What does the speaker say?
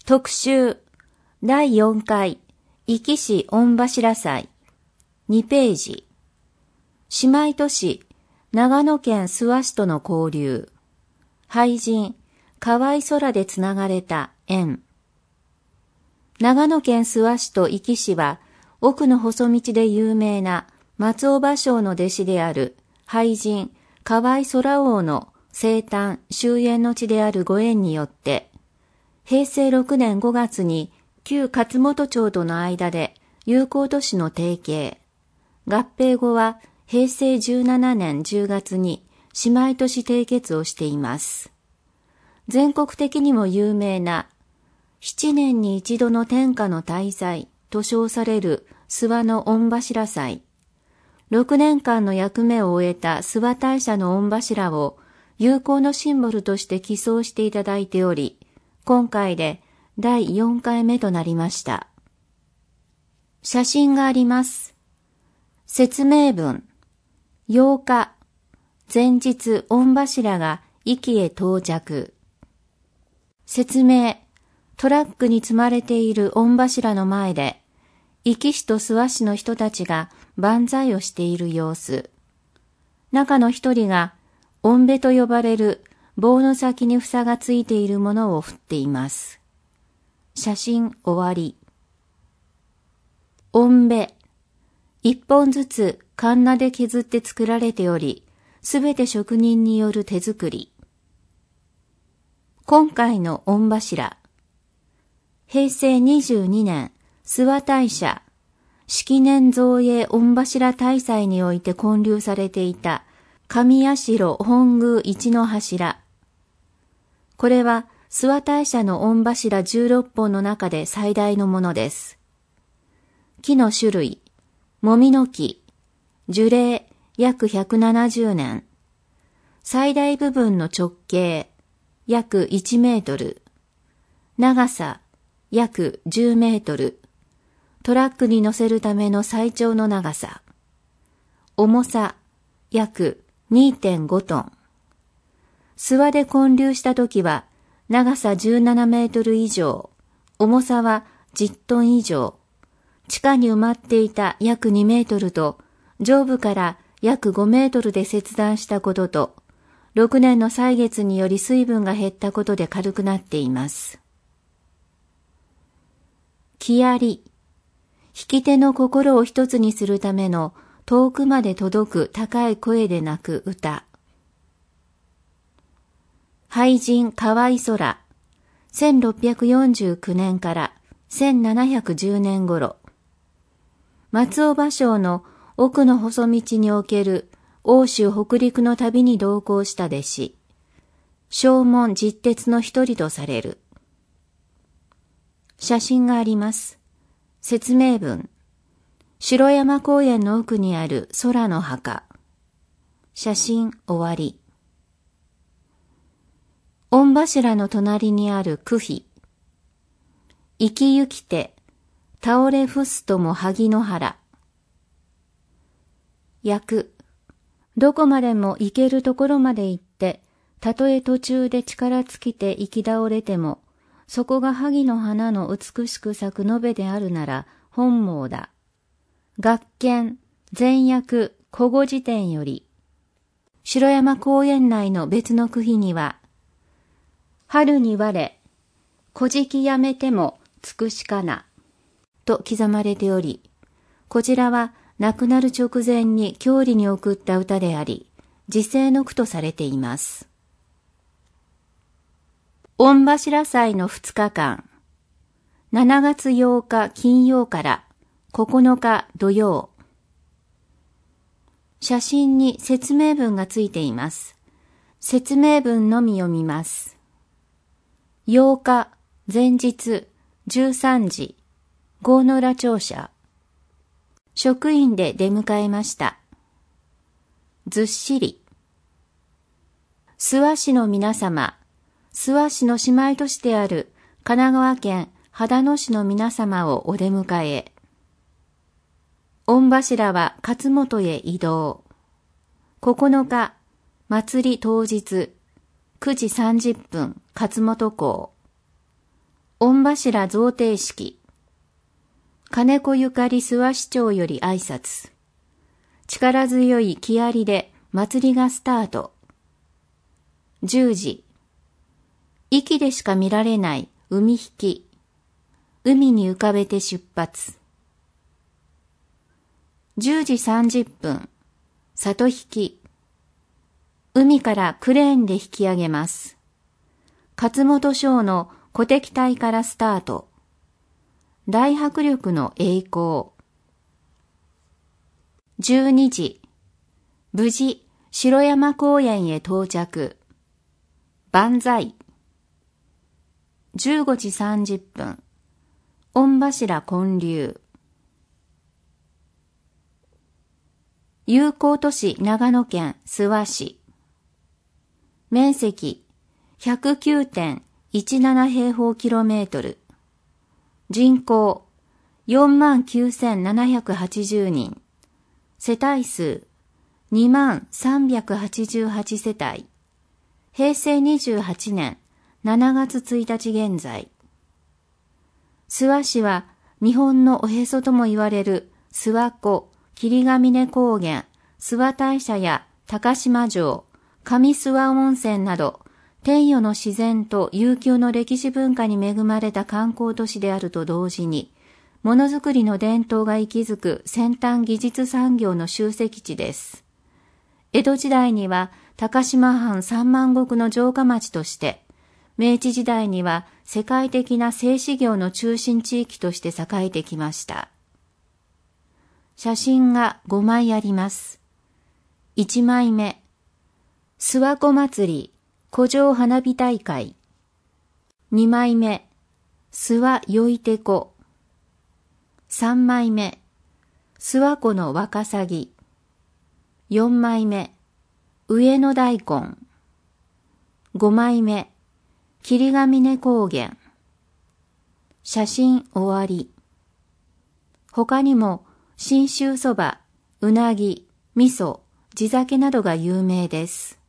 特集第4回壱岐市御柱祭2ページ姉妹都市長野県諏訪市との交流俳人河合空でつながれた縁長野県諏訪市と壱岐市は奥の細道で有名な松尾芭蕉の弟子である俳人河合空王の生誕終焉の地であるご縁によって平成6年5月に旧勝本町との間で友好都市の提携。合併後は平成17年10月に姉妹都市締結をしています。全国的にも有名な7年に一度の天下の大祭と称される諏訪の御柱祭。6年間の役目を終えた諏訪大社の御柱を友好のシンボルとして寄贈していただいており、今回で第4回目となりました。写真があります。説明文。8日、前日御柱が壱岐へ到着。説明。トラックに積まれている御柱の前で、壱岐市と諏訪市の人たちが万歳をしている様子。中の一人が、御部と呼ばれる棒の先に房がついているものを振っています。写真終わり。御部。一本ずつカンナで削って作られており、すべて職人による手作り。今回の御柱。平成22年、諏訪大社、式年造営御柱大祭において建立されていた上社本宮一の柱。これは諏訪大社の御柱16本の中で最大のものです。木の種類、もみの木、樹齢約170年。最大部分の直径、約1メートル。長さ、約10メートル。トラックに乗せるための最長の長さ。重さ、約2.5 トン。諏訪で建立したときは、長さ17メートル以上、重さは10トン以上、地下に埋まっていた約2メートルと、上部から約5メートルで切断したことと、6年の歳月により水分が減ったことで軽くなっています。木遣り。引き手の心を一つにするための遠くまで届く高い声で鳴く歌。俳人河合空。1649年から1710年頃。松尾芭蕉の奥の細道における欧州北陸の旅に同行した弟子。正門実鉄の一人とされる。写真があります。説明文。城山公園の奥にある空の墓。写真終わり。御柱の隣にある区碑。生きゆきて、倒れ伏すとも萩の原。訳。どこまでも行けるところまで行って、たとえ途中で力尽きて行き倒れても、そこが萩の花の美しく咲く延べであるなら本望だ。学研前訳古語辞典より、城山公園内の別の区碑には、春に我、古事記やめても尽くしかな、と刻まれており、こちらは亡くなる直前に郷里に送った歌であり、時世の句とされています。御柱祭の2日間、7月8日金曜から9日土曜。写真に説明文がついています。説明文のみ読みます。8日前日13時、郷野浦庁舎。職員で出迎えました。ずっしり。諏訪市の皆様、諏訪市の姉妹都市である神奈川県秦野市の皆様をお出迎え。御柱は勝本へ移動。9日、祭り当日、9時30分、勝本港。 御柱贈呈式。金子ゆかり諏訪市長より挨拶。力強い木遣りで祭りがスタート。10時。壱岐でしか見られない海引き。海に浮かべて出発。10時30分。里引き。海からクレーンで引き上げます。勝本省の鼓笛隊からスタート。大迫力の栄光。12時。無事、城山公園へ到着。万歳。15時30分。御柱建立。友好都市長野県諏訪市。面積 109.17 平方キロメートル。人口 49,780 人。世帯数 2388 世帯。平成28年7月1日現在。諏訪市は日本のおへそとも言われる諏訪湖、霧ヶ峰高原、諏訪大社や高島城、上諏訪温泉など、天与の自然と悠久の歴史文化に恵まれた観光都市であると同時に、ものづくりの伝統が息づく先端技術産業の集積地です。江戸時代には高島藩三万石の城下町として、明治時代には世界的な製紙業の中心地域として栄えてきました。写真が5枚あります。1枚目、諏訪湖祭り湖上花火大会。2枚目、諏訪よいてこ。3枚目、諏訪湖のワカサギ。4枚目、上野大根。5枚目、霧ヶ峰高原。写真終わり。他にも信州そば、うなぎ、味噌、地酒などが有名です。